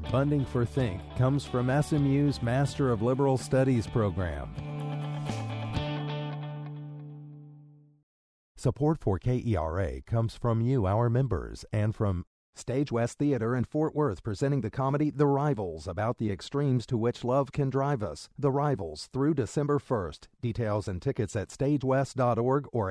Funding for Think comes from SMU's Master of Liberal Studies program. Support for KERA comes from you, our members, and from Stage West Theater in Fort Worth, presenting the comedy The Rivals, about the extremes to which love can drive us. The Rivals, through December 1st. Details and tickets at stagewest.org or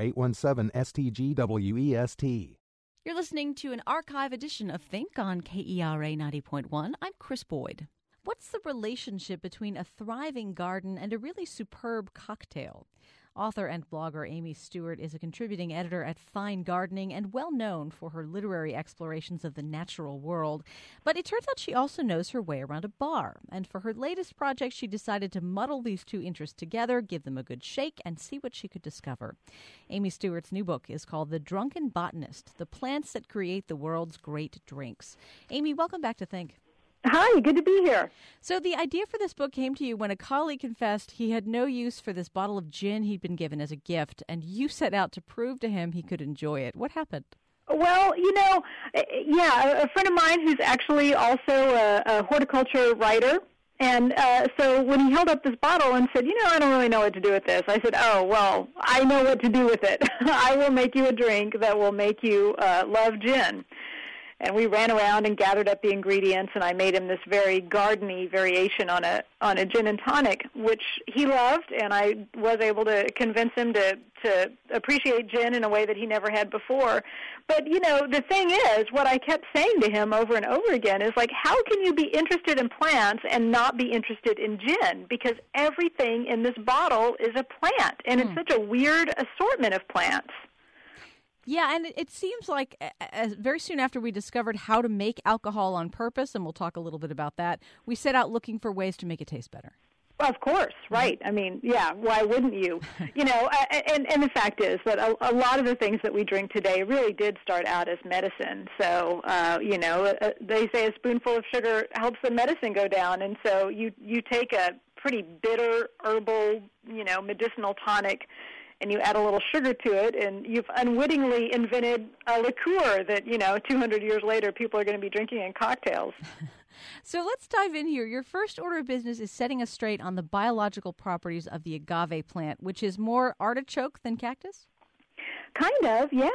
817-STG-WEST. You're listening to an archive edition of Think on KERA 90.1. I'm Chris Boyd. What's the relationship between a thriving garden and a really superb cocktail? Author and blogger Amy Stewart is a contributing editor at Fine Gardening and well known for her literary explorations of the natural world. But it turns out she also knows her way around a bar. And for her latest project, she decided to muddle these two interests together, give them a good shake, and see what she could discover. Amy Stewart's new book is called The Drunken Botanist, The Plants That Create the World's Great Drinks. Amy, welcome back to Think. Hi, good to be here. So the idea for this book came to you when a colleague confessed he had no use for this bottle of gin he'd been given as a gift, and you set out to prove to him he could enjoy it. What happened? Well, a friend of mine who's actually also a horticulture writer, and so when he held up this bottle and said, I don't really know what to do with this, I said, oh, well, I know what to do with it. I will make you a drink that will make you love gin. And we ran around and gathered up the ingredients, and I made him this very gardeny variation on a gin and tonic, which he loved, and I was able to convince him to appreciate gin in a way that he never had before. But, the thing is, what I kept saying to him over and over again is, like, how can you be interested in plants and not be interested in gin? Because everything in this bottle is a plant, and it's such a weird assortment of plants. Yeah, and it seems like very soon after we discovered how to make alcohol on purpose, and we'll talk a little bit about that, we set out looking for ways to make it taste better. Well, of course, right. I mean, yeah, why wouldn't you? And the fact is that a lot of the things that we drink today really did start out as medicine. So, they say a spoonful of sugar helps the medicine go down, and so you take a pretty bitter, herbal, medicinal tonic, and you add a little sugar to it, and you've unwittingly invented a liqueur that, 200 years later people are going to be drinking in cocktails. So let's dive in here. Your first order of business is setting us straight on the biological properties of the agave plant, which is more artichoke than cactus? Kind of, yeah.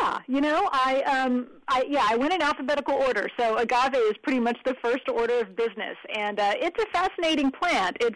I went in alphabetical order. So agave is pretty much the first order of business, and it's a fascinating plant. It's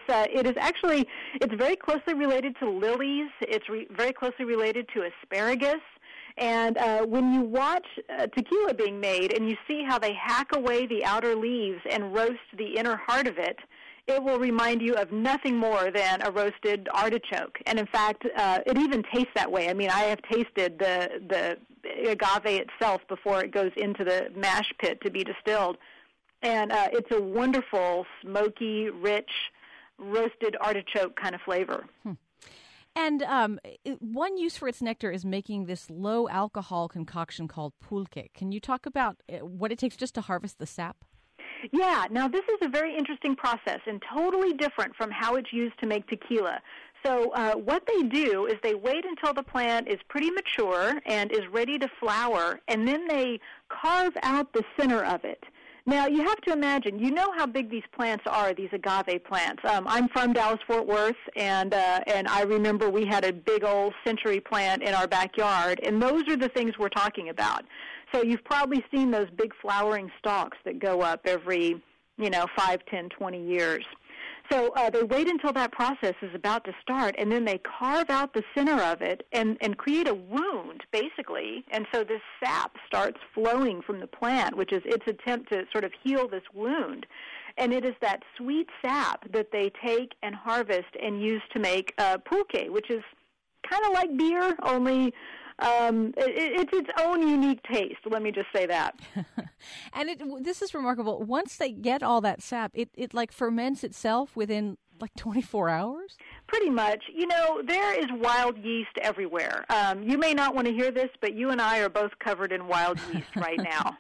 very closely related to lilies. It's very closely related to asparagus. And when you watch tequila being made and you see how they hack away the outer leaves and roast the inner heart of it, it will remind you of nothing more than a roasted artichoke. And in fact, it even tastes that way. I mean, I have tasted the agave itself before it goes into the mash pit to be distilled. And it's a wonderful, smoky, rich, roasted artichoke kind of flavor. And one use for its nectar is making this low-alcohol concoction called pulque. Can you talk about what it takes just to harvest the sap? Yeah, now this is a very interesting process and totally different from how it's used to make tequila. So what they do is they wait until the plant is pretty mature and is ready to flower, and then they carve out the center of it. Now, you have to imagine, how big these plants are, these agave plants. I'm from Dallas-Fort Worth, and I remember we had a big old century plant in our backyard, and those are the things we're talking about. So you've probably seen those big flowering stalks that go up every, 5, 10, 20 years. So they wait until that process is about to start, and then they carve out the center of it and create a wound, basically. And so this sap starts flowing from the plant, which is its attempt to sort of heal this wound. And it is that sweet sap that they take and harvest and use to make pulque, which is kind of like beer, only it's its own unique taste. Let me just say that. And this is remarkable. Once they get all that sap, it like ferments itself within like 24 hours? Pretty much. There is wild yeast everywhere. You may not want to hear this, but you and I are both covered in wild yeast right now.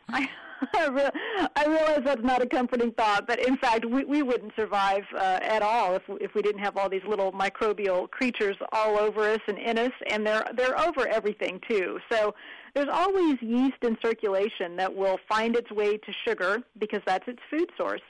I realize that's not a comforting thought, but in fact, we wouldn't survive at all if we didn't have all these little microbial creatures all over us and in us, and they're over everything too. So there's always yeast in circulation that will find its way to sugar because that's its food source.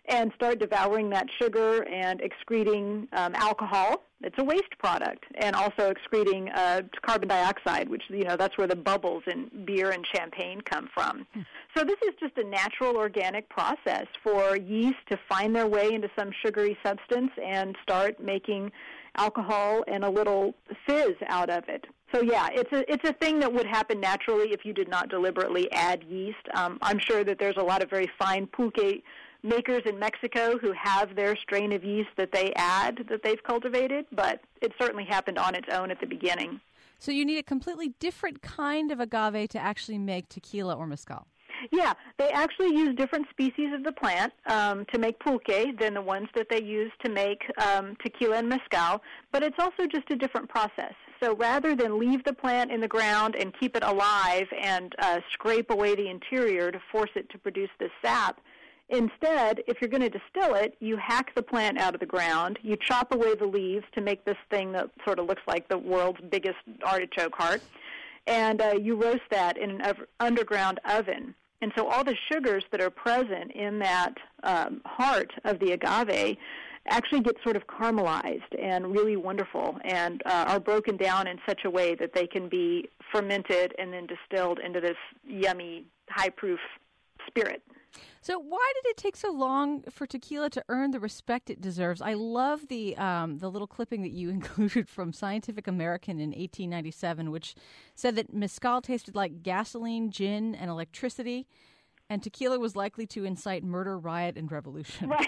and start devouring that sugar and excreting alcohol. It's a waste product, and also excreting carbon dioxide, which, that's where the bubbles in beer and champagne come from. So this is just a natural organic process for yeast to find their way into some sugary substance and start making alcohol and a little fizz out of it. So yeah, it's a thing that would happen naturally if you did not deliberately add yeast. I'm sure that there's a lot of very fine pulque makers in Mexico who have their strain of yeast that they add, that they've cultivated, but it certainly happened on its own at the beginning. So you need a completely different kind of agave to actually make tequila or mezcal. Yeah, they actually use different species of the plant to make pulque than the ones that they use to make tequila and mezcal, but it's also just a different process. So rather than leave the plant in the ground and keep it alive and scrape away the interior to force it to produce this sap, instead, if you're going to distill it, you hack the plant out of the ground, you chop away the leaves to make this thing that sort of looks like the world's biggest artichoke heart, and you roast that in an underground oven. And so all the sugars that are present in that heart of the agave actually get sort of caramelized and really wonderful, and are broken down in such a way that they can be fermented and then distilled into this yummy, high-proof spirit. So why did it take so long for tequila to earn the respect it deserves? I love the little clipping that you included from Scientific American in 1897, which said that mezcal tasted like gasoline, gin, and electricity, and tequila was likely to incite murder, riot, and revolution. Right.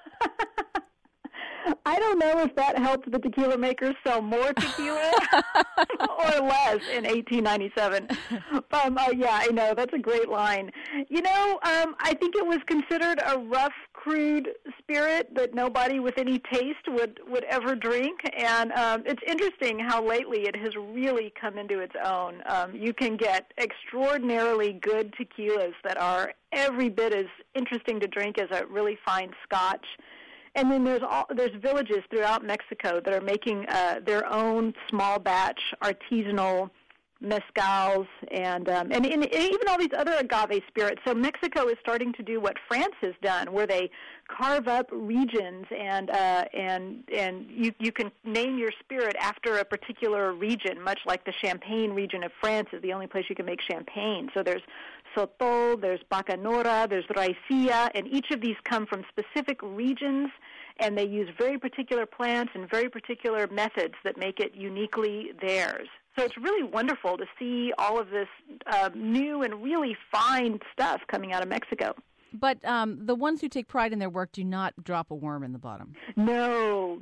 I don't know if that helped the tequila makers sell more tequila or less in 1897. Yeah, I know. That's a great line. I think it was considered a rough, crude spirit that nobody with any taste would ever drink. And it's interesting how lately it has really come into its own. You can get extraordinarily good tequilas that are every bit as interesting to drink as a really fine scotch. And then there's villages throughout Mexico that are making their own small batch artisanal mezcals and even all these other agave spirits. So Mexico is starting to do what France has done, where they carve up regions and you can name your spirit after a particular region, much like the Champagne region of France is the only place you can make champagne. So there's Sotol, there's Bacanora, there's Raicilla, and each of these come from specific regions, and they use very particular plants and very particular methods that make it uniquely theirs. So it's really wonderful to see all of this new and really fine stuff coming out of Mexico. But the ones who take pride in their work do not drop a worm in the bottom. No.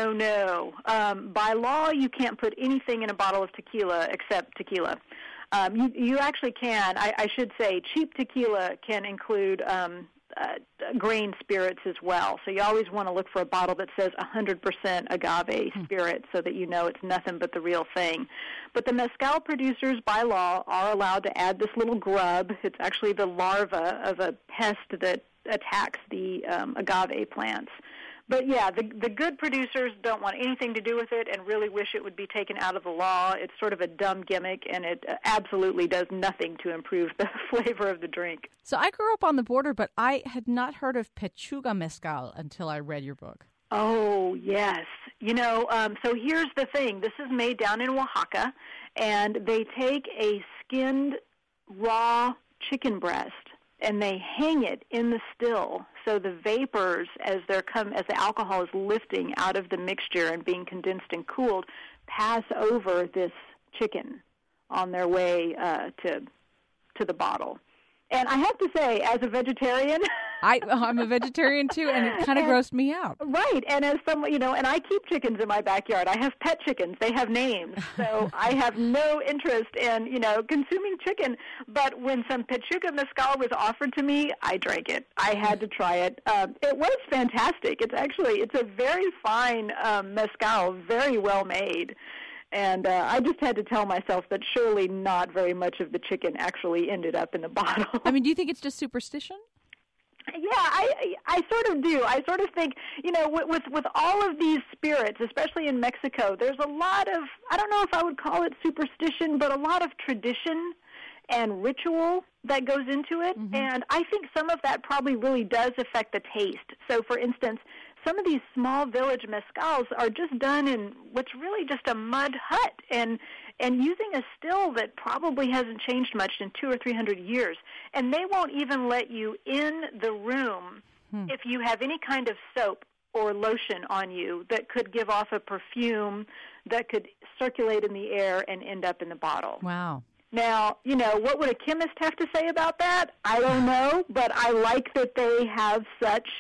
By law, you can't put anything in a bottle of tequila except tequila. You actually can. I should say cheap tequila can include grain spirits as well. So you always want to look for a bottle that says 100% agave spirit so that you know it's nothing but the real thing. But the mezcal producers, by law, are allowed to add this little grub. It's actually the larva of a pest that attacks the agave plants. But yeah, the good producers don't want anything to do with it and really wish it would be taken out of the law. It's sort of a dumb gimmick, and it absolutely does nothing to improve the flavor of the drink. So I grew up on the border, but I had not heard of Pechuga mezcal until I read your book. Oh, yes. So here's the thing. This is made down in Oaxaca, and they take a skinned raw chicken breast, and they hang it in the still, so the vapors, as the alcohol is lifting out of the mixture and being condensed and cooled, pass over this chicken on their way to the bottle. And I have to say, as a vegetarian, I'm a vegetarian too, and it kind of grossed me out. Right, and as someone, and I keep chickens in my backyard. I have pet chickens; they have names, so I have no interest in consuming chicken. But when some Pechuga mezcal was offered to me, I drank it. I had to try it. It was fantastic. It's a very fine mezcal, very well made. And I just had to tell myself that surely not very much of the chicken actually ended up in the bottle. I mean, do you think it's just superstition? Yeah, I sort of do. I sort of think, with all of these spirits, especially in Mexico, there's a lot of, I don't know if I would call it superstition, but a lot of tradition. and ritual that goes into it. Mm-hmm. And I think some of that probably really does affect the taste. So, for instance, some of these small village mezcals are just done in what's really just a mud hut and using a still that probably hasn't changed much in 200 or 300 years. And they won't even let you in the room if you have any kind of soap or lotion on you that could give off a perfume that could circulate in the air and end up in the bottle. Wow. Now, what would a chemist have to say about that? I don't know, but I like that they have such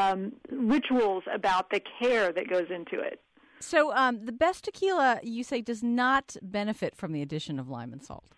rituals about the care that goes into it. So the best tequila, you say, does not benefit from the addition of lime and salt.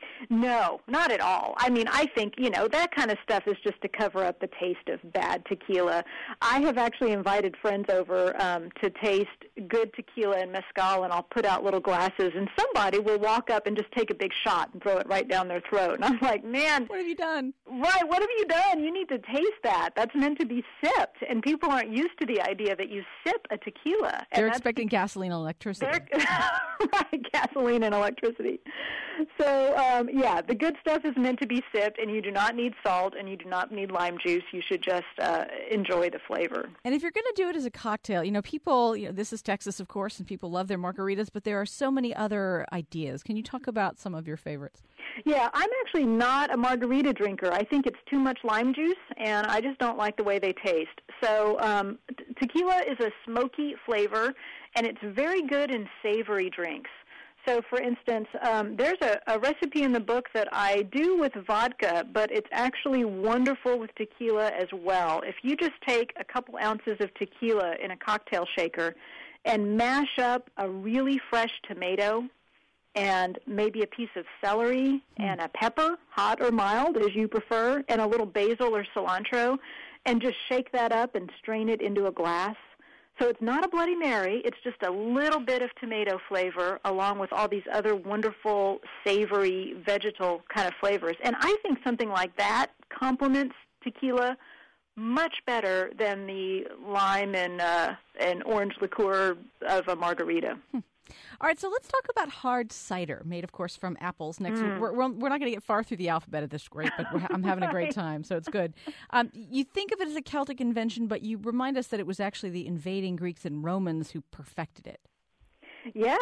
No, not at all. I mean, I think, that kind of stuff is just to cover up the taste of bad tequila. I have actually invited friends over to taste good tequila and mezcal, and I'll put out little glasses, and somebody will walk up and just take a big shot and throw it right down their throat. And I'm like, man. What have you done? Right, what have you done? You need to taste that. That's meant to be sipped, and people aren't used to the idea that you sip a tequila. They're expecting gasoline and electricity. Right, gasoline and electricity. So, the good stuff is meant to be sipped, and you do not need salt, and you do not need lime juice. You should just enjoy the flavor. And if you're going to do it as a cocktail, people, this is Texas, of course, and people love their margaritas, but there are so many other ideas. Can you talk about some of your favorites? Yeah, I'm actually not a margarita drinker. I think it's too much lime juice, and I just don't like the way they taste. So tequila is a smoky flavor, and it's very good in savory drinks. So, for instance, there's a recipe in the book that I do with vodka, but it's actually wonderful with tequila as well. If you just take a couple ounces of tequila in a cocktail shaker and mash up a really fresh tomato and maybe a piece of celery and a pepper, hot or mild, as you prefer, and a little basil or cilantro, and just shake that up and strain it into a glass. So it's not a Bloody Mary. It's just a little bit of tomato flavor along with all these other wonderful, savory, vegetal kind of flavors. And I think something like that complements tequila much better than the lime and orange liqueur of a margarita. All right, so let's talk about hard cider, made, of course, from apples. Next, we're not going to get far through the alphabet at this rate, but I'm having a great time, so it's good. You think of it as a Celtic invention, but you remind us that it was actually the invading Greeks and Romans who perfected it. Yeah,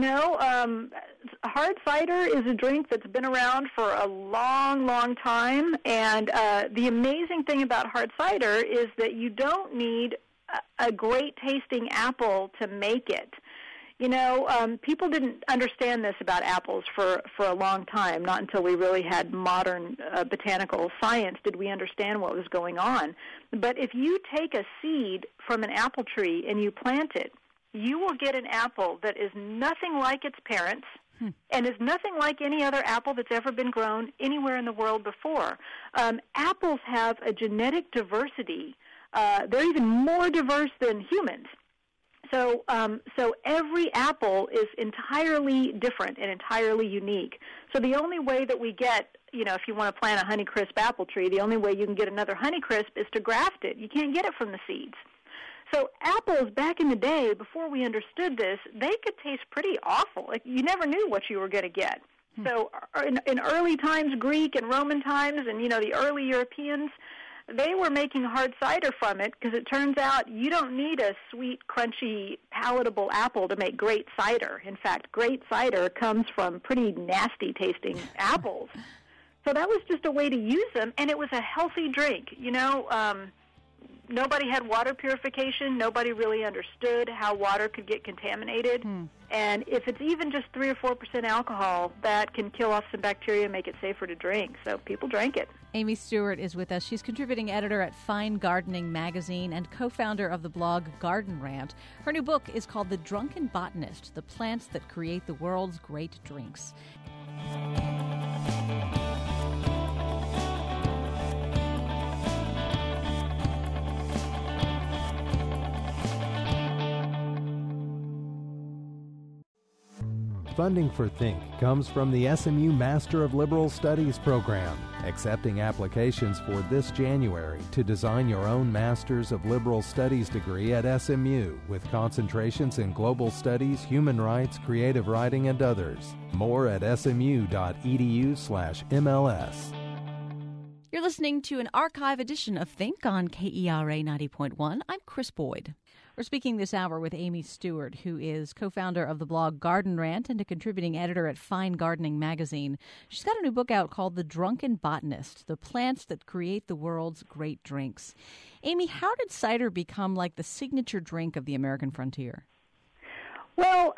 hard cider is a drink that's been around for a long, long time, and the amazing thing about hard cider is that you don't need a great-tasting apple to make it. People didn't understand this about apples for a long time. Not until we really had modern botanical science did we understand what was going on. But if you take a seed from an apple tree and you plant it, you will get an apple that is nothing like its parents and is nothing like any other apple that's ever been grown anywhere in the world before. Apples have a genetic diversity. They're even more diverse than humans. So every apple is entirely different and entirely unique. So the only way that we get, if you want to plant a Honeycrisp apple tree, the only way you can get another Honeycrisp is to graft it. You can't get it from the seeds. So apples back in the day, before we understood this, they could taste pretty awful. Like you never knew what you were going to get. So in early times, Greek and Roman times, and the early Europeans, they were making hard cider from it because it turns out you don't need a sweet, crunchy, palatable apple to make great cider. In fact, great cider comes from pretty nasty-tasting apples. So that was just a way to use them, and it was a healthy drink. Nobody had water purification. Nobody really understood how water could get contaminated. And if it's even just 3 or 4% alcohol, that can kill off some bacteria and make it safer to drink. So people drank it. Amy Stewart is with us. She's contributing editor at Fine Gardening magazine and co-founder of the blog Garden Rant. Her new book is called The Drunken Botanist, The Plants That Create the World's Great Drinks. Funding for Think comes from the SMU Master of Liberal Studies program, accepting applications for this January to design your own Masters of Liberal Studies degree at SMU with concentrations in global studies, human rights, creative writing, and others. More at smu.edu/MLS. You're listening to an archive edition of Think on KERA 90.1. I'm Chris Boyd. We're speaking this hour with Amy Stewart, who is co-founder of the blog Garden Rant and a contributing editor at Fine Gardening magazine. She's got a new book out called The Drunken Botanist, The Plants That Create the World's Great Drinks. Amy, how did cider become like the signature drink of the American frontier? Well,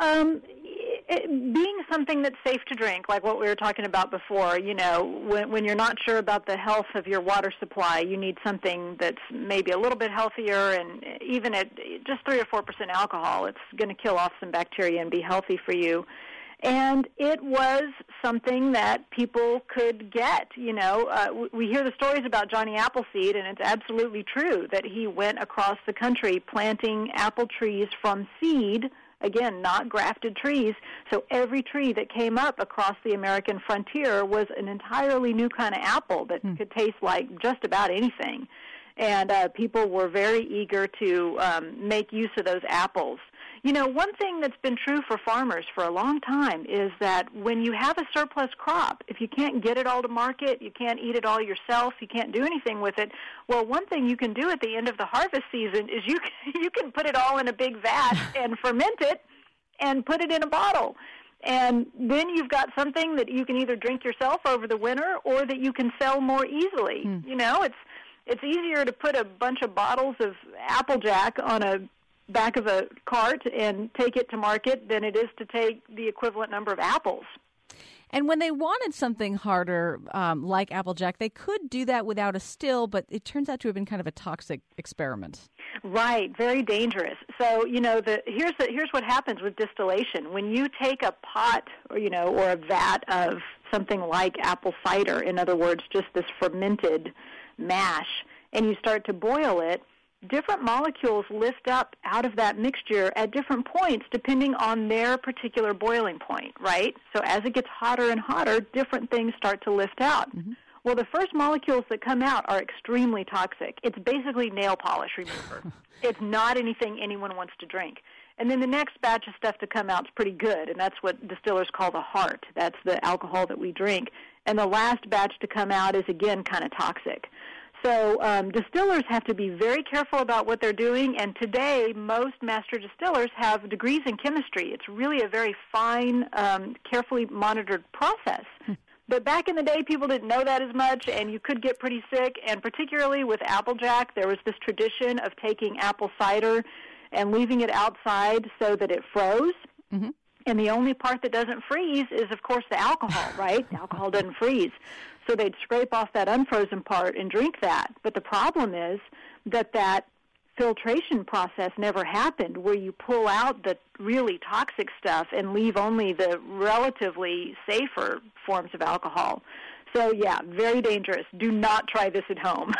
being something that's safe to drink, like what we were talking about before, you know, when you're not sure about the health of your water supply, you need something that's maybe a little bit healthier, and even at just 3 or 4% alcohol, it's going to kill off some bacteria and be healthy for you. And it was something that people could get, you know. We hear the stories about Johnny Appleseed, and it's absolutely true that he went across the country planting apple trees from seed. Again, not grafted trees. So every tree that came up across the American frontier was an entirely new kind of apple that could taste like just about anything. And people were very eager to make use of those apples. You know, one thing that's been true for farmers for a long time is that when you have a surplus crop, if you can't get it all to market, you can't eat it all yourself, you can't do anything with it, well, one thing you can do at the end of the harvest season is you can put it all in a big vat and ferment it and put it in a bottle. And then you've got something that you can either drink yourself over the winter or that you can sell more easily. You know, it's easier to put a bunch of bottles of Applejack on a back of a cart and take it to market than it is to take the equivalent number of apples. And when they wanted something harder, like Applejack, they could do that without a still, but it turns out to have been kind of a toxic experiment. Right, very dangerous. So, you know, here's what happens with distillation. When you take a pot or a vat of something like apple cider, in other words, just this fermented mash, and you start to boil it, different molecules lift up out of that mixture at different points depending on their particular boiling point, right? So as it gets hotter and hotter, different things start to lift out. Mm-hmm. Well, the first molecules that come out are extremely toxic. It's basically nail polish remover. It's not anything anyone wants to drink. And then the next batch of stuff to come out is pretty good, and that's what distillers call the heart. That's the alcohol that we drink. And the last batch to come out is, again, kind of toxic. So distillers have to be very careful about what they're doing, and today most master distillers have degrees in chemistry. It's really a very fine, carefully monitored process. But back in the day, people didn't know that as much, and you could get pretty sick, and particularly with Applejack, there was this tradition of taking apple cider and leaving it outside so that it froze. Mm-hmm. And the only part that doesn't freeze is, of course, the alcohol, right? The alcohol doesn't freeze. So they'd scrape off that unfrozen part and drink that. But the problem is that filtration process never happened, where you pull out the really toxic stuff and leave only the relatively safer forms of alcohol. So, yeah, very dangerous. Do not try this at home.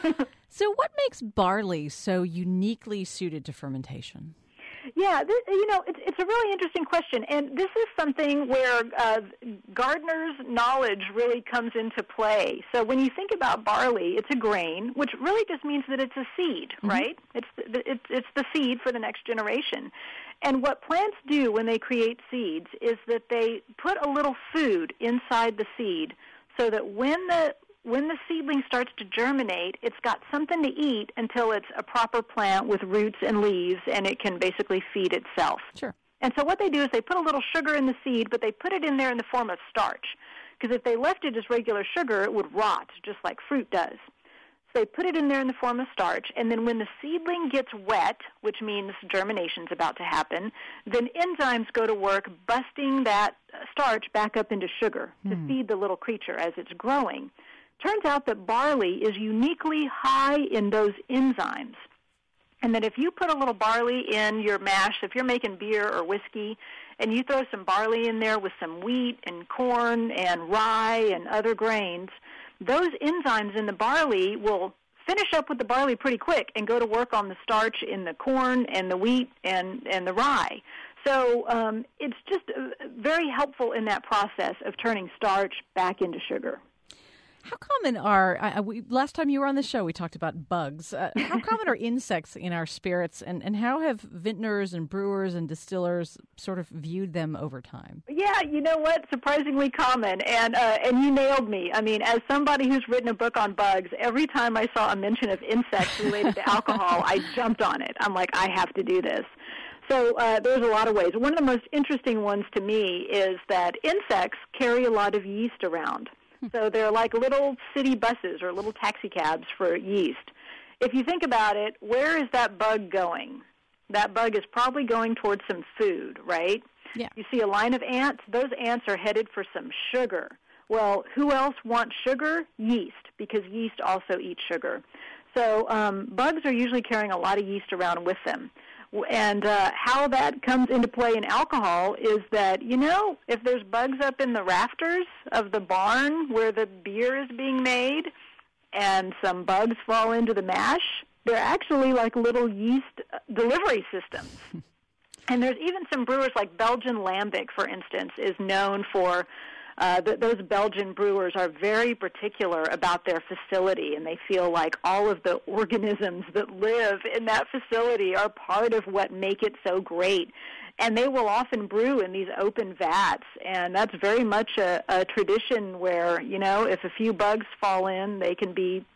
So what makes barley so uniquely suited to fermentation? Yeah, it's a really interesting question, and this is something where gardeners' knowledge really comes into play. So when you think about barley, it's a grain, which really just means that it's a seed, mm-hmm. right? It's the seed for the next generation. And what plants do when they create seeds is that they put a little food inside the seed so that when the seedling starts to germinate, it's got something to eat until it's a proper plant with roots and leaves, and it can basically feed itself. Sure. And so what they do is they put a little sugar in the seed, but they put it in there in the form of starch, because if they left it as regular sugar, it would rot, just like fruit does. So they put it in there in the form of starch, and then when the seedling gets wet, which means germination's about to happen, then enzymes go to work busting that starch back up into sugar to feed the little creature as it's growing. Turns out that barley is uniquely high in those enzymes, and that if you put a little barley in your mash, if you're making beer or whiskey, and you throw some barley in there with some wheat and corn and rye and other grains, those enzymes in the barley will finish up with the barley pretty quick and go to work on the starch in the corn and the wheat and the rye. So it's just very helpful in that process of turning starch back into sugar. How common are, last time you were on the show, we talked about bugs. How common are insects in our spirits, and how have vintners and brewers and distillers sort of viewed them over time? Yeah, you know what? Surprisingly common, and you nailed me. I mean, as somebody who's written a book on bugs, every time I saw a mention of insects related to alcohol, I jumped on it. I'm like, I have to do this. So there's a lot of ways. One of the most interesting ones to me is that insects carry a lot of yeast around. So they're like little city buses or little taxi cabs for yeast. If you think about it, where is that bug going? That bug is probably going towards some food, right? Yeah. You see a line of ants. Those ants are headed for some sugar. Well, who else wants sugar? Yeast, because yeast also eats sugar. So bugs are usually carrying a lot of yeast around with them. And how that comes into play in alcohol is that, if there's bugs up in the rafters of the barn where the beer is being made and some bugs fall into the mash, they're actually like little yeast delivery systems. And there's even some brewers like Belgian Lambic, for instance, is known for those Belgian brewers are very particular about their facility, and they feel like all of the organisms that live in that facility are part of what make it so great. And they will often brew in these open vats, and that's very much a tradition where, if a few bugs fall in, they can be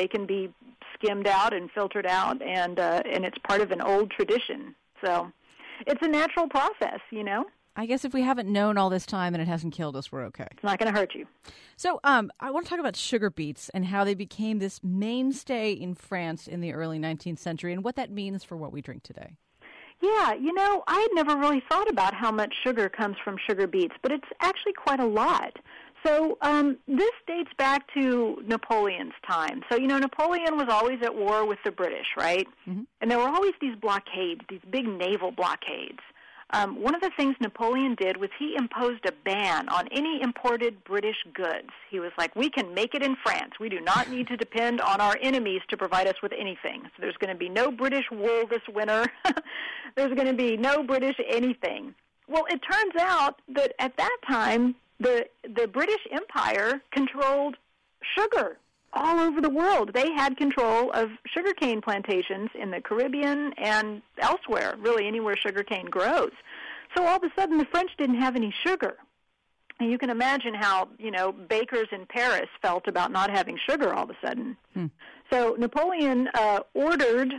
skimmed out and filtered out, and it's part of an old tradition. So it's a natural process, I guess if we haven't known all this time and it hasn't killed us, we're okay. It's not going to hurt you. So I want to talk about sugar beets and how they became this mainstay in France in the early 19th century and what that means for what we drink today. Yeah, I had never really thought about how much sugar comes from sugar beets, but it's actually quite a lot. So this dates back to Napoleon's time. So, Napoleon was always at war with the British, right? Mm-hmm. And there were always these blockades, these big naval blockades. One of the things Napoleon did was he imposed a ban on any imported British goods. He was like, we can make it in France. We do not need to depend on our enemies to provide us with anything. So there's going to be no British wool this winter. There's going to be no British anything. Well, it turns out that at that time, the British Empire controlled sugar all over the world. They had control of sugarcane plantations in the Caribbean and elsewhere, really anywhere sugarcane grows. So all of a sudden, the French didn't have any sugar. And you can imagine how, bakers in Paris felt about not having sugar all of a sudden. So Napoleon ordered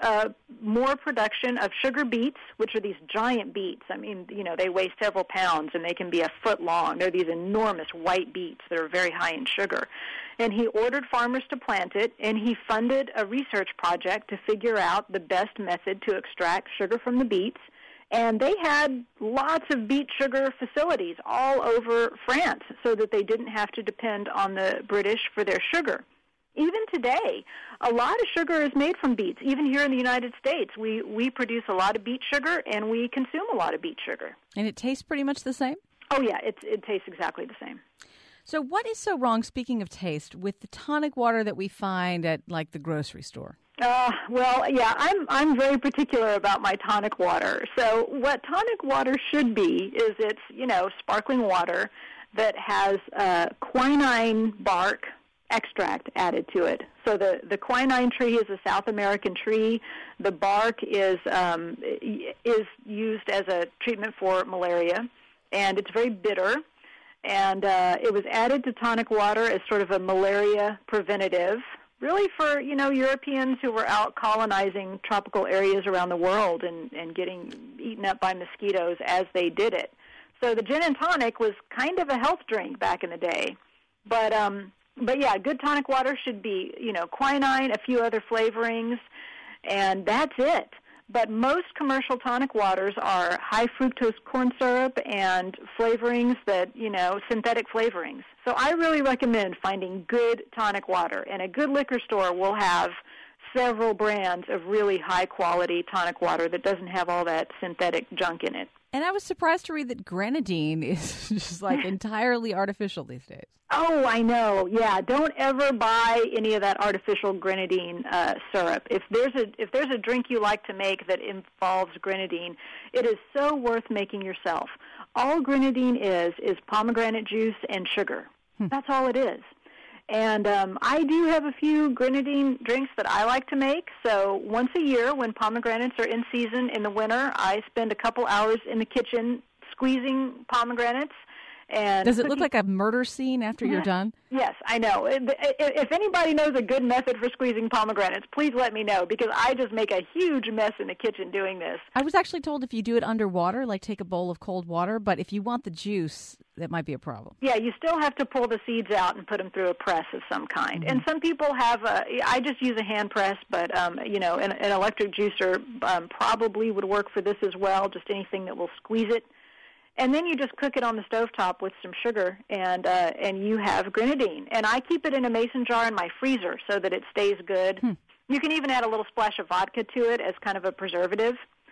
more production of sugar beets, which are these giant beets. I mean, they weigh several pounds, and they can be a foot long. They're these enormous white beets that are very high in sugar. And he ordered farmers to plant it, and he funded a research project to figure out the best method to extract sugar from the beets. And they had lots of beet sugar facilities all over France so that they didn't have to depend on the British for their sugar. Even today, a lot of sugar is made from beets. Even here in the United States, we produce a lot of beet sugar, and we consume a lot of beet sugar. And it tastes pretty much the same? Oh, yeah, it tastes exactly the same. So what is so wrong, speaking of taste, with the tonic water that we find at, like, the grocery store? Well, yeah, I'm very particular about my tonic water. So what tonic water should be is it's, sparkling water that has quinine bark extract added to it. So the quinine tree is a South American tree. The bark is used as a treatment for malaria, and it's very bitter. And it was added to tonic water as sort of a malaria preventative, really for, Europeans who were out colonizing tropical areas around the world and getting eaten up by mosquitoes as they did it. So the gin and tonic was kind of a health drink back in the day. But yeah, good tonic water should be, quinine, a few other flavorings, and that's it. But most commercial tonic waters are high fructose corn syrup and flavorings that, synthetic flavorings. So I really recommend finding good tonic water, and a good liquor store will have several brands of really high-quality tonic water that doesn't have all that synthetic junk in it. And I was surprised to read that grenadine is just like entirely artificial these days. Oh, I know. Yeah, don't ever buy any of that artificial grenadine syrup. If there's a drink you like to make that involves grenadine, it is so worth making yourself. All grenadine is pomegranate juice and sugar. That's all it is. And I do have a few grenadine drinks that I like to make. So once a year, when pomegranates are in season in the winter, I spend a couple hours in the kitchen squeezing pomegranates. And does it look like a murder scene after you're done? Yes, I know. If anybody knows a good method for squeezing pomegranates, please let me know, because I just make a huge mess in the kitchen doing this. I was actually told if you do it underwater, like take a bowl of cold water, but if you want the juice, that might be a problem. Yeah, you still have to pull the seeds out and put them through a press of some kind. And some people have I just use a hand press, but an electric juicer probably would work for this as well, just anything that will squeeze it. And then you just cook it on the stovetop with some sugar, and you have grenadine. And I keep it in a mason jar in my freezer so that it stays good. You can even add a little splash of vodka to it as kind of a preservative.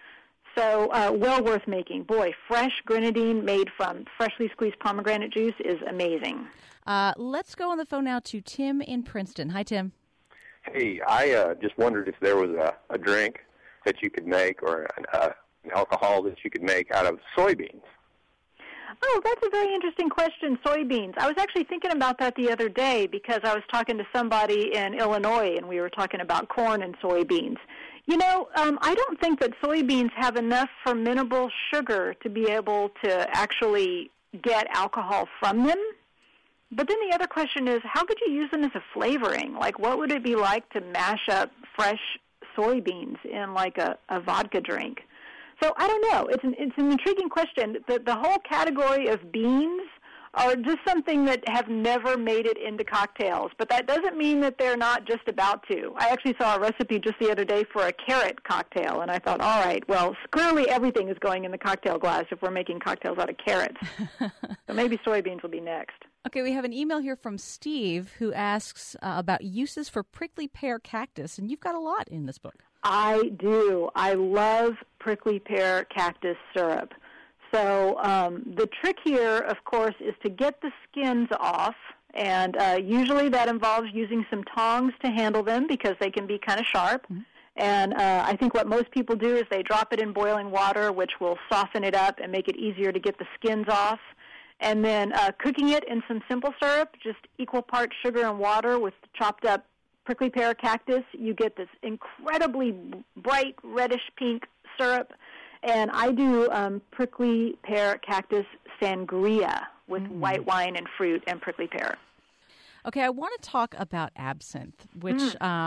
So well worth making. Boy, fresh grenadine made from freshly squeezed pomegranate juice is amazing. Let's go on the phone now to Tim in Princeton. Hi, Tim. Hey, I just wondered if there was a drink that you could make or an alcohol that you could make out of soybeans. Oh, that's a very interesting question, soybeans. I was actually thinking about that the other day because I was talking to somebody in Illinois, and we were talking about corn and soybeans. You know, I don't think that soybeans have enough fermentable sugar to be able to actually get alcohol from them. But then the other question is, how could you use them as a flavoring? Like, what would it be like to mash up fresh soybeans in, like, a vodka drink? So I don't know. It's an intriguing question. The whole category of beans are just something that have never made it into cocktails, but that doesn't mean that they're not just about to. I actually saw a recipe just the other day for a carrot cocktail, and I thought, all right, well, clearly everything is going in the cocktail glass if we're making cocktails out of carrots. So maybe soybeans will be next. Okay, we have an email here from Steve who asks about uses for prickly pear cactus, and you've got a lot in this book. I do. I love prickly pear cactus syrup. So the trick here, of course, is to get the skins off, and usually that involves using some tongs to handle them because they can be kind of sharp. And I think what most people do is they drop it in boiling water, which will soften it up and make it easier to get the skins off. And then cooking it in some simple syrup, just equal parts sugar and water with chopped up prickly pear cactus, you get this incredibly bright reddish pink syrup. And I do prickly pear cactus sangria with white wine and fruit and prickly pear. Okay, I want to talk about absinthe, which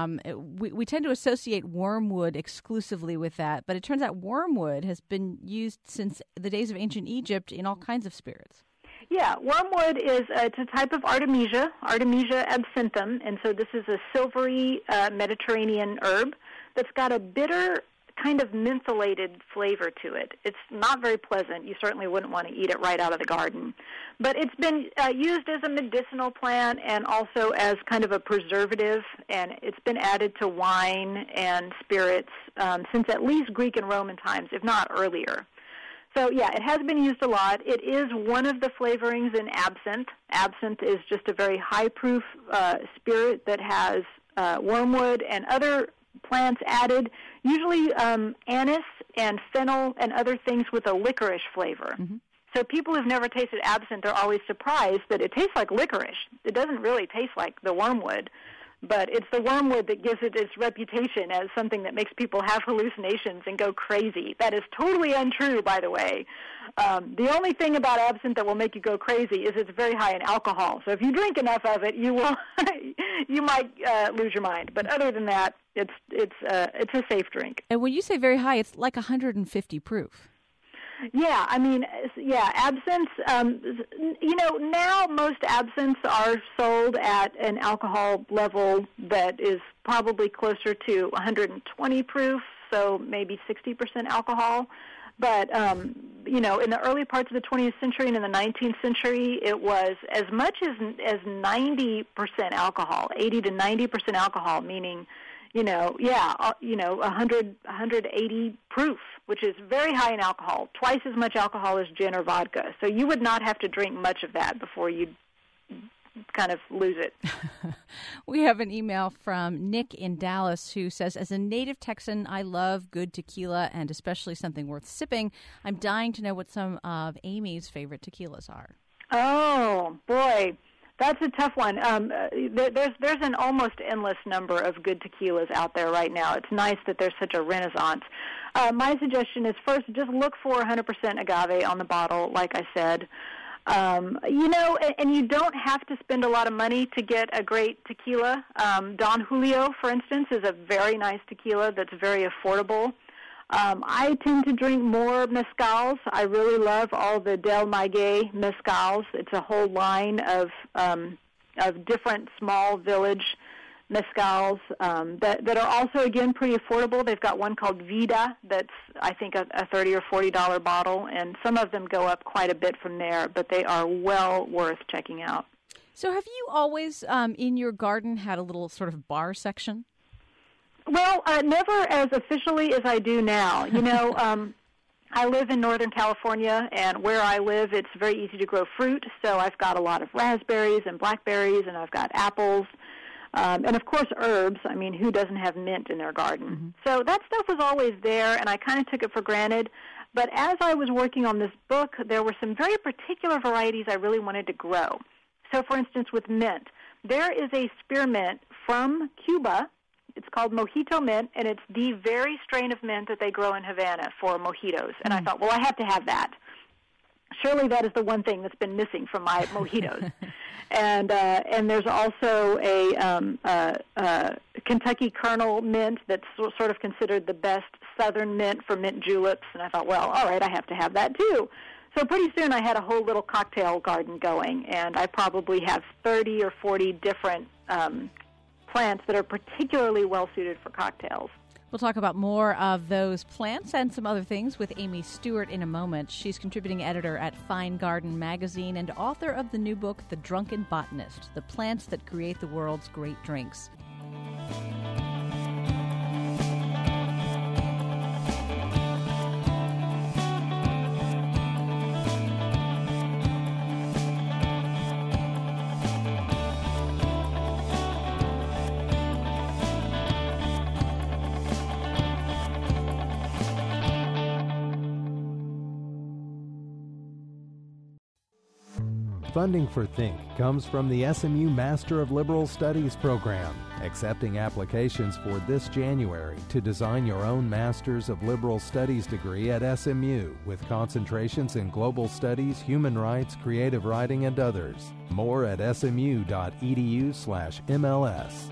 we tend to associate wormwood exclusively with that, but it turns out wormwood has been used since the days of ancient Egypt in all kinds of spirits. Yeah, wormwood it's a type of Artemisia absinthium, and so this is a silvery Mediterranean herb that's got a bitter kind of mentholated flavor to it. It's not very pleasant. You certainly wouldn't want to eat it right out of the garden. But it's been used as a medicinal plant and also as kind of a preservative, and it's been added to wine and spirits since at least Greek and Roman times, if not earlier. So, yeah, it has been used a lot. It is one of the flavorings in absinthe. Absinthe is just a very high-proof spirit that has wormwood and other plants added, usually anise and fennel and other things with a licorice flavor. So people who've never tasted absinthe are always surprised that it tastes like licorice. It doesn't really taste like the wormwood, but it's the wormwood that gives it its reputation as something that makes people have hallucinations and go crazy. That is totally untrue, by the way. The only thing about absinthe that will make you go crazy is it's very high in alcohol. So if you drink enough of it, you will you might lose your mind. But other than that, it's a safe drink. And when you say very high, it's like 150 proof. Yeah, I mean, absinthe, now most absinthes are sold at an alcohol level that is probably closer to 120 proof, so maybe 60% alcohol. But, in the early parts of the 20th century and in the 19th century, it was as much as 90% alcohol, 80 to 90% alcohol, meaning 180 proof, which is very high in alcohol, twice as much alcohol as gin or vodka. So you would not have to drink much of that before you kind of lose it. We have an email from Nick in Dallas who says, as a native Texan, I love good tequila and especially something worth sipping. I'm dying to know what some of Amy's favorite tequilas are. Oh, boy. That's a tough one. There's an almost endless number of good tequilas out there right now. It's nice that there's such a renaissance. My suggestion is first just look for 100% agave on the bottle, like I said. And you don't have to spend a lot of money to get a great tequila. Don Julio, for instance, is a very nice tequila that's very affordable. I tend to drink more mezcals. I really love all the Del Maguey mezcals. It's a whole line of different small village mezcals that are also, again, pretty affordable. They've got one called Vida that's, I think, a $30 or $40 bottle, and some of them go up quite a bit from there, but they are well worth checking out. So have you always, in your garden, had a little sort of bar section? Well, never as officially as I do now. I live in Northern California, and where I live, it's very easy to grow fruit. So I've got a lot of raspberries and blackberries, and I've got apples, and, of course, herbs. I mean, who doesn't have mint in their garden? Mm-hmm. So that stuff was always there, and I kind of took it for granted. But as I was working on this book, there were some very particular varieties I really wanted to grow. So, for instance, with mint, there is a spearmint from Cuba. It's called Mojito Mint, and it's the very strain of mint that they grow in Havana for mojitos. And I thought, well, I have to have that. Surely that is the one thing that's been missing from my mojitos. And there's also a Kentucky Kernel mint that's sort of considered the best southern mint for mint juleps. And I thought, well, all right, I have to have that too. So pretty soon I had a whole little cocktail garden going, and I probably have 30 or 40 different plants that are particularly well-suited for cocktails. We'll talk about more of those plants and some other things with Amy Stewart in a moment. She's contributing editor at Fine Garden magazine and author of the new book, The Drunken Botanist, The Plants That Create the World's Great Drinks. Funding for Think comes from the SMU Master of Liberal Studies program, accepting applications for this January to design your own Master's of Liberal Studies degree at SMU with concentrations in global studies, human rights, creative writing, and others. More at smu.edu/MLS.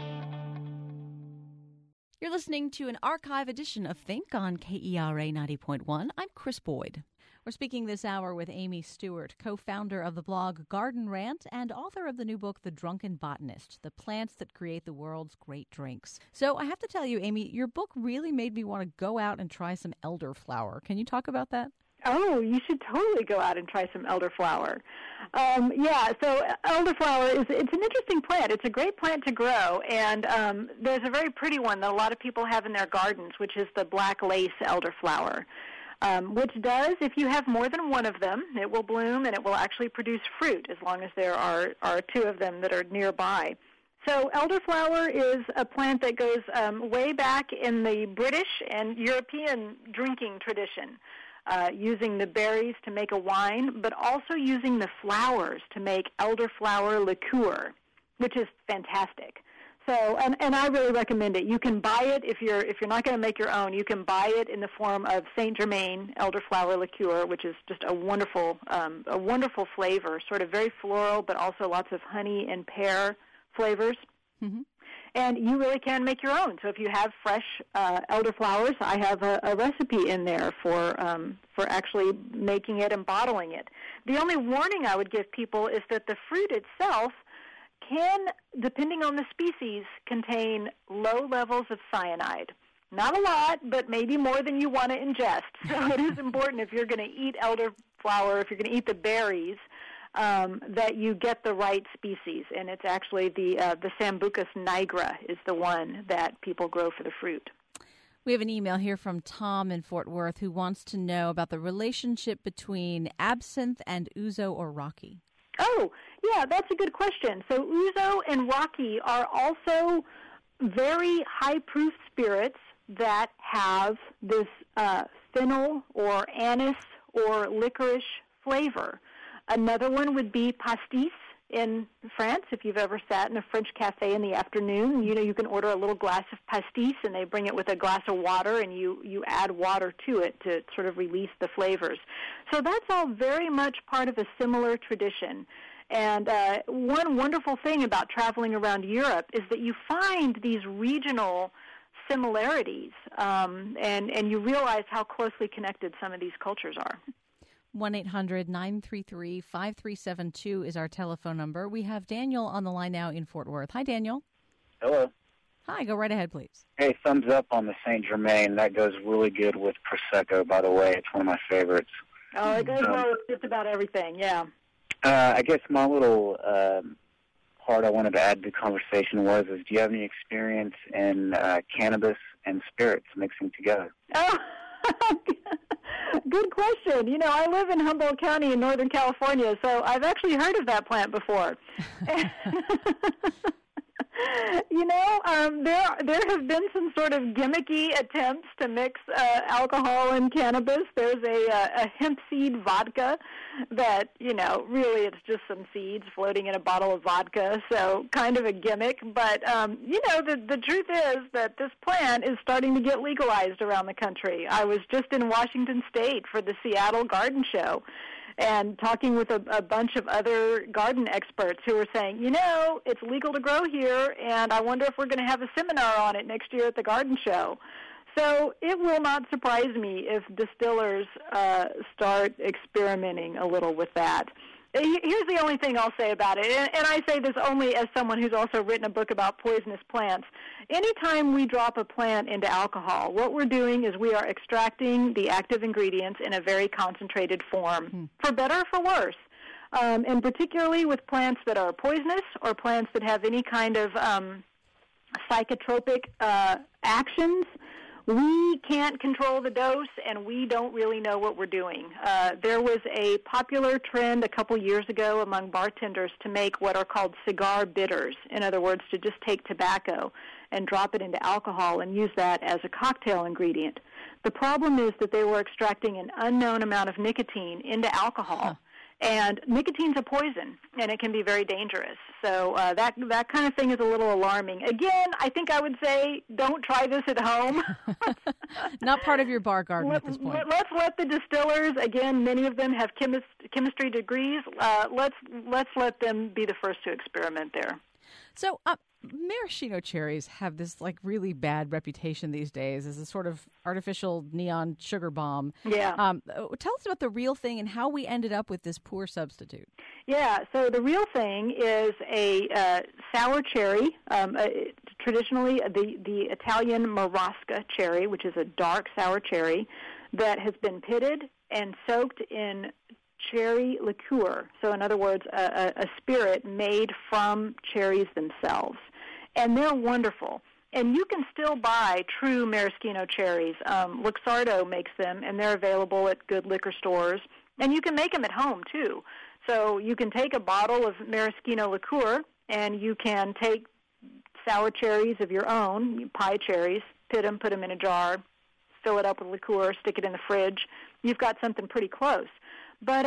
You're listening to an archive edition of Think on KERA 90.1. I'm Chris Boyd. We're speaking this hour with Amy Stewart, co-founder of the blog Garden Rant and author of the new book, The Drunken Botanist, The Plants That Create the World's Great Drinks. So I have to tell you, Amy, your book really made me want to go out and try some elderflower. Can you talk about that? Oh, you should totally go out and try some elderflower. So elderflower it's an interesting plant. It's a great plant to grow, and there's a very pretty one that a lot of people have in their gardens, which is the black lace elderflower. Which does, if you have more than one of them, it will bloom and it will actually produce fruit as long as there are two of them that are nearby. So elderflower is a plant that goes way back in the British and European drinking tradition, using the berries to make a wine, but also using the flowers to make elderflower liqueur, which is fantastic. So, and I really recommend it. You can buy it if you're not going to make your own. You can buy it in the form of Saint Germain elderflower liqueur, which is just a wonderful flavor, sort of very floral, but also lots of honey and pear flavors. Mm-hmm. And you really can make your own. So if you have fresh elderflowers, I have a recipe in there for actually making it and bottling it. The only warning I would give people is that the fruit itself can, depending on the species, contain low levels of cyanide. Not a lot, but maybe more than you want to ingest. So it is important if you're going to eat elderflower, if you're going to eat the berries, that you get the right species, and it's actually the Sambucus nigra is the one that people grow for the fruit. We have an email here from Tom in Fort Worth who wants to know about the relationship between absinthe and ouzo or raki. Oh, yeah, that's a good question. So ouzo and raki are also very high-proof spirits that have this fennel or anise or licorice flavor. Another one would be pastis in France. If you've ever sat in a French cafe in the afternoon, you can order a little glass of pastis, and they bring it with a glass of water, and you add water to it to sort of release the flavors. So that's all very much part of a similar tradition. And one wonderful thing about traveling around Europe is that you find these regional similarities, and you realize how closely connected some of these cultures are. 1-800-933-5372 is our telephone number. We have Daniel on the line now in Fort Worth. Hi, Daniel. Hello. Hi, go right ahead, please. Hey, thumbs up on the Saint Germain. That goes really good with Prosecco, by the way. It's one of my favorites. Oh, it goes well with just about everything, yeah. I guess my little part I wanted to add to the conversation was, do you have any experience in cannabis and spirits mixing together? Oh, good question. I live in Humboldt County in Northern California, so I've actually heard of that plant before. There have been some sort of gimmicky attempts to mix alcohol and cannabis. There's a hemp seed vodka that, really it's just some seeds floating in a bottle of vodka, so kind of a gimmick. But, the truth is that this plant is starting to get legalized around the country. I was just in Washington State for the Seattle Garden Show, and talking with a bunch of other garden experts who were saying, it's legal to grow here, and I wonder if we're going to have a seminar on it next year at the garden show. So it will not surprise me if distillers start experimenting a little with that. Here's the only thing I'll say about it, and I say this only as someone who's also written a book about poisonous plants. Anytime we drop a plant into alcohol, what we're doing is we are extracting the active ingredients in a very concentrated form, for better or for worse. And particularly with plants that are poisonous or plants that have any kind of psychotropic actions, we can't control the dose, and we don't really know what we're doing. There was a popular trend a couple years ago among bartenders to make what are called cigar bitters. In other words, to just take tobacco and drop it into alcohol and use that as a cocktail ingredient. The problem is that they were extracting an unknown amount of nicotine into alcohol. And nicotine's a poison, and it can be very dangerous. So that kind of thing is a little alarming. Again, I think I would say don't try this at home. Not part of your bar garden at this point. Let's let the distillers, again, many of them have chemistry degrees. Let's let them be the first to experiment there. So maraschino cherries have this really bad reputation these days as a sort of artificial neon sugar bomb. Yeah. Tell us about the real thing and how we ended up with this poor substitute. Yeah, so the real thing is a sour cherry, traditionally the Italian Marasca cherry, which is a dark sour cherry that has been pitted and soaked in cherry liqueur. So in other words, a spirit made from cherries themselves. And they're wonderful. And you can still buy true maraschino cherries. Luxardo makes them, and they're available at good liquor stores. And you can make them at home, too. So you can take a bottle of maraschino liqueur, and you can take sour cherries of your own, pie cherries, pit them, put them in a jar, fill it up with liqueur, stick it in the fridge. You've got something pretty close. But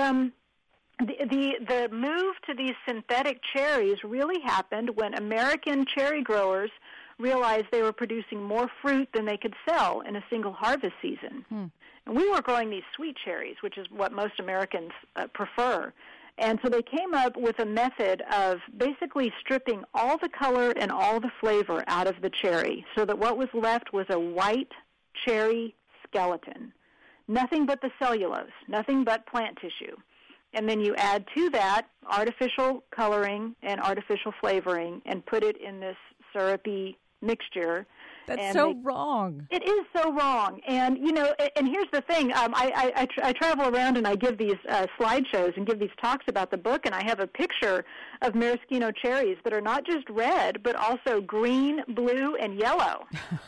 the move to these synthetic cherries really happened when American cherry growers realized they were producing more fruit than they could sell in a single harvest season. And we were growing these sweet cherries, which is what most Americans prefer. And so they came up with a method of basically stripping all the color and all the flavor out of the cherry so that what was left was a white cherry skeleton. Nothing but the cellulose, nothing but plant tissue. And then you add to that artificial coloring and artificial flavoring and put it in this syrupy mixture. That's so wrong. It is so wrong. And, and here's the thing. I travel around and I give these slideshows and give these talks about the book, and I have a picture of maraschino cherries that are not just red, but also green, blue, and yellow.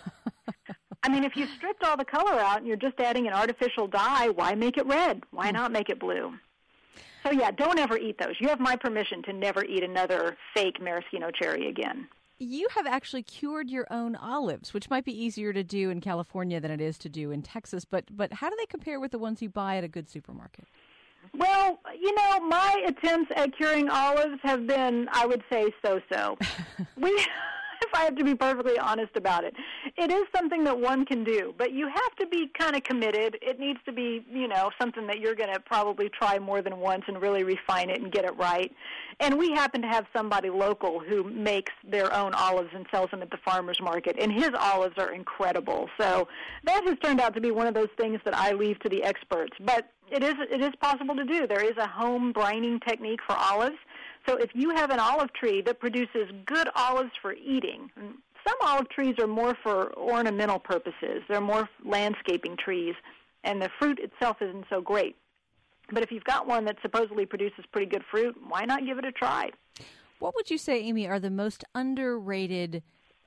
I mean, if you stripped all the color out and you're just adding an artificial dye, why make it red? Why not make it blue? So, yeah, don't ever eat those. You have my permission to never eat another fake maraschino cherry again. You have actually cured your own olives, which might be easier to do in California than it is to do in Texas. But how do they compare with the ones you buy at a good supermarket? Well, my attempts at curing olives have been, I would say, so-so. If I have to be perfectly honest about it. It is something that one can do, but you have to be kind of committed. It needs to be, something that you're going to probably try more than once and really refine it and get it right. And we happen to have somebody local who makes their own olives and sells them at the farmer's market, and his olives are incredible. So that has turned out to be one of those things that I leave to the experts. But it is possible to do. There is a home brining technique for olives. So if you have an olive tree that produces good olives for eating, some olive trees are more for ornamental purposes. They're more landscaping trees, and the fruit itself isn't so great. But if you've got one that supposedly produces pretty good fruit, why not give it a try? What would you say, Amy, are the most underrated,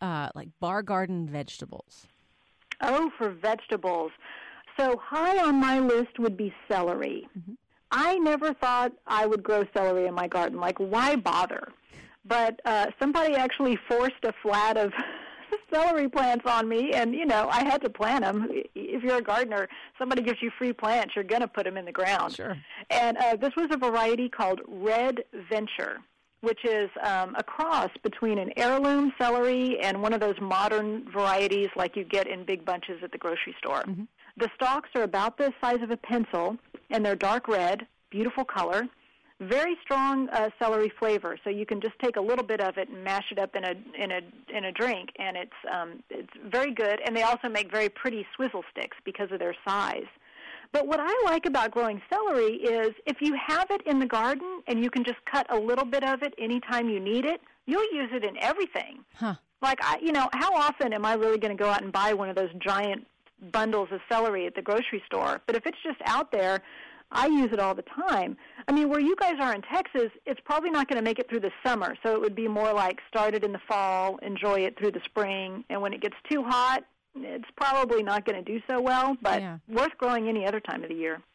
bar garden vegetables? Oh, for vegetables. So high on my list would be celery. Mm-hmm. I never thought I would grow celery in my garden. Like, why bother? But somebody actually forced a flat of celery plants on me, and, I had to plant them. If you're a gardener, somebody gives you free plants, you're going to put them in the ground. Sure. And this was a variety called Red Venture, which is a cross between an heirloom celery and one of those modern varieties like you get in big bunches at the grocery store. Mm-hmm. The stalks are about the size of a pencil, and they're dark red, beautiful color, very strong celery flavor. So you can just take a little bit of it and mash it up in a drink, and it's very good. And they also make very pretty swizzle sticks because of their size. But what I like about growing celery is if you have it in the garden and you can just cut a little bit of it anytime you need it, you'll use it in everything. Huh. Like, how often am I really going to go out and buy one of those giant bundles of celery at the grocery store? But if it's just out there, I use it all the time. I mean, where you guys are in Texas, it's probably not going to make it through the summer, so it would be more like start it in the fall, enjoy it through the spring, and when it gets too hot, it's probably not going to do so well, but worth growing any other time of the year.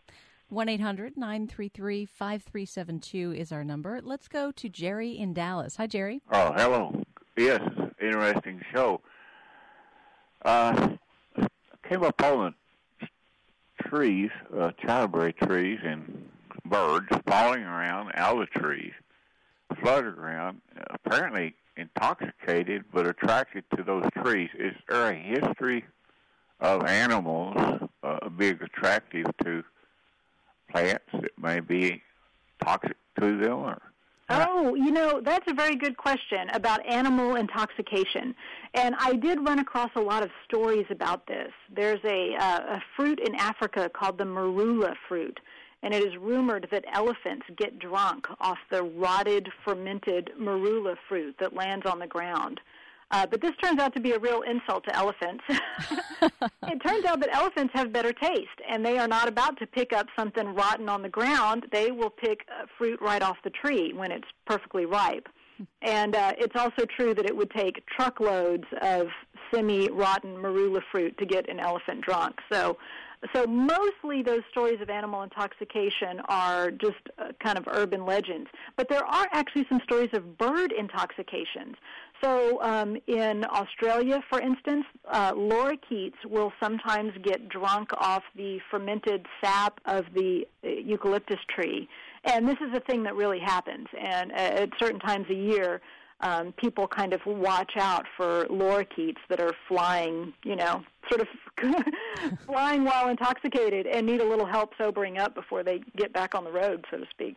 1-800-933-5372 is our number. Let's go to Jerry in Dallas. Hi, Jerry. Oh, hello. Yes, interesting show. Came up on the trees, childberry trees, and birds falling around out of the trees, floating around, apparently intoxicated but attracted to those trees. Is there a history of animals being attractive to plants that may be toxic to them? Or? Oh, that's a very good question about animal intoxication. And I did run across a lot of stories about this. There's a fruit in Africa called the marula fruit, and it is rumored that elephants get drunk off the rotted, fermented marula fruit that lands on the ground. But this turns out to be a real insult to elephants. It turns out that elephants have better taste, and they are not about to pick up something rotten on the ground. They will pick fruit right off the tree when it's perfectly ripe. And it's also true that it would take truckloads of semi-rotten marula fruit to get an elephant drunk. So mostly those stories of animal intoxication are just kind of urban legends. But there are actually some stories of bird intoxications. So in Australia, for instance, lorikeets will sometimes get drunk off the fermented sap of the eucalyptus tree. And this is a thing that really happens. And at certain times a year, people kind of watch out for lorikeets that are flying, sort of flying while intoxicated and need a little help sobering up before they get back on the road, so to speak.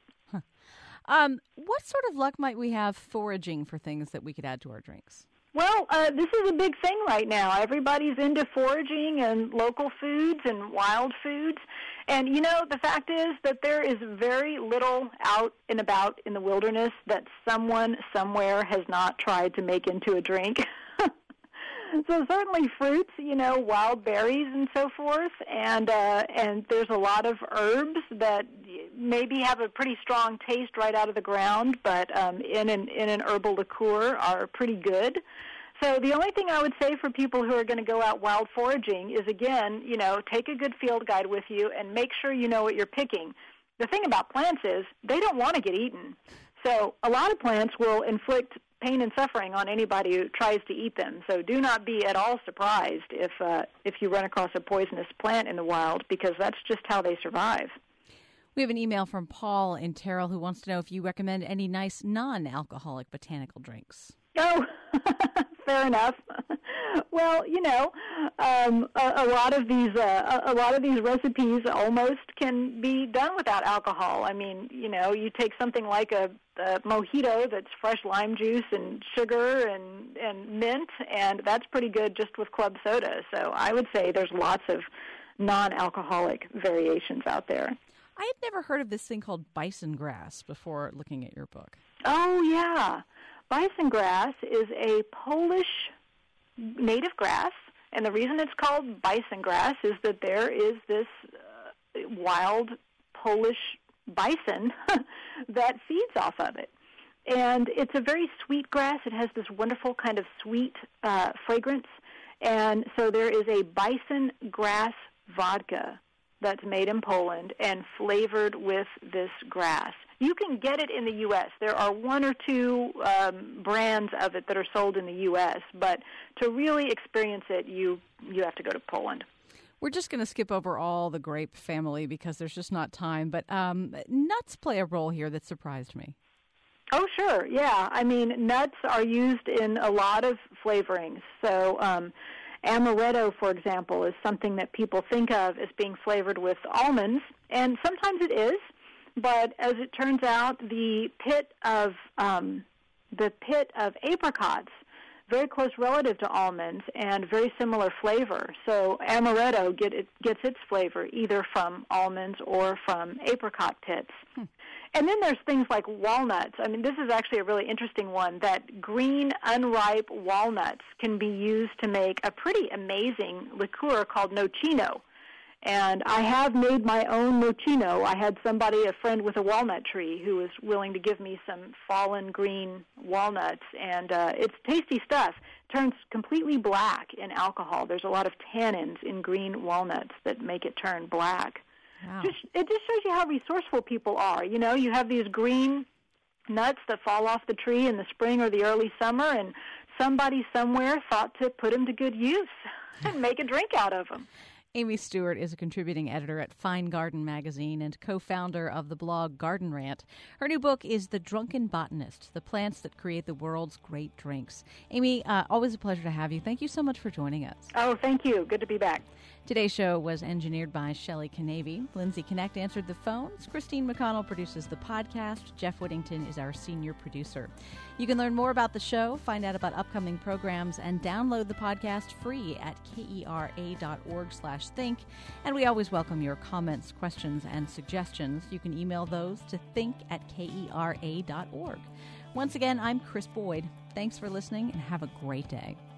What sort of luck might we have foraging for things that we could add to our drinks? Well, this is a big thing right now. Everybody's into foraging and local foods and wild foods. And, the fact is that there is very little out and about in the wilderness that someone somewhere has not tried to make into a drink. So certainly fruits, wild berries and so forth, and there's a lot of herbs that maybe have a pretty strong taste right out of the ground, but in an herbal liqueur are pretty good. So the only thing I would say for people who are going to go out wild foraging is, again, take a good field guide with you and make sure you know what you're picking. The thing about plants is they don't want to get eaten. So a lot of plants will inflict pain and suffering on anybody who tries to eat them. So do not be at all surprised if you run across a poisonous plant in the wild, because that's just how they survive. We have an email from Paul in Terrell who wants to know if you recommend any nice non-alcoholic botanical drinks. Oh, fair enough. Well, a lot of these recipes almost can be done without alcohol. I mean, you take something like a mojito that's fresh lime juice and sugar and mint, and that's pretty good just with club soda. So I would say there's lots of non-alcoholic variations out there. I had never heard of this thing called bison grass before looking at your book. Oh, yeah. Bison grass is a Polish native grass, and the reason it's called bison grass is that there is this wild Polish bison that feeds off of it. And it's a very sweet grass. It has this wonderful kind of sweet fragrance. And so there is a bison grass vodka that's made in Poland and flavored with this grass. You can get it in the U.S. There are one or two brands of it that are sold in the U.S., but to really experience it, you have to go to Poland. We're just going to skip over all the grape family because there's just not time, but nuts play a role here that surprised me. Oh, sure, yeah. I mean, nuts are used in a lot of flavorings. So amaretto, for example, is something that people think of as being flavored with almonds, and sometimes it is. But as it turns out, the pit of apricots, very close relative to almonds and very similar flavor. So amaretto gets its flavor either from almonds or from apricot pits. And then there's things like walnuts. I mean, this is actually a really interesting one, that green, unripe walnuts can be used to make a pretty amazing liqueur called nocino. And I have made my own nocino. I had a friend with a walnut tree, who was willing to give me some fallen green walnuts, and it's tasty stuff. It turns completely black in alcohol. There's a lot of tannins in green walnuts that make it turn black. Wow. It just shows you how resourceful people are. You have these green nuts that fall off the tree in the spring or the early summer, and somebody somewhere thought to put them to good use and make a drink out of them. Amy Stewart is a contributing editor at Fine Garden magazine and co-founder of the blog Garden Rant. Her new book is The Drunken Botanist, The Plants That Create the World's Great Drinks. Amy, always a pleasure to have you. Thank you so much for joining us. Oh, thank you. Good to be back. Today's show was engineered by Shelley Canavy. Lindsay Connect answered the phones. Christine McConnell produces the podcast. Jeff Whittington is our senior producer. You can learn more about the show, find out about upcoming programs, and download the podcast free at kera.org/think. And we always welcome your comments, questions, and suggestions. You can email those to think@kera.org. Once again, I'm Chris Boyd. Thanks for listening and have a great day.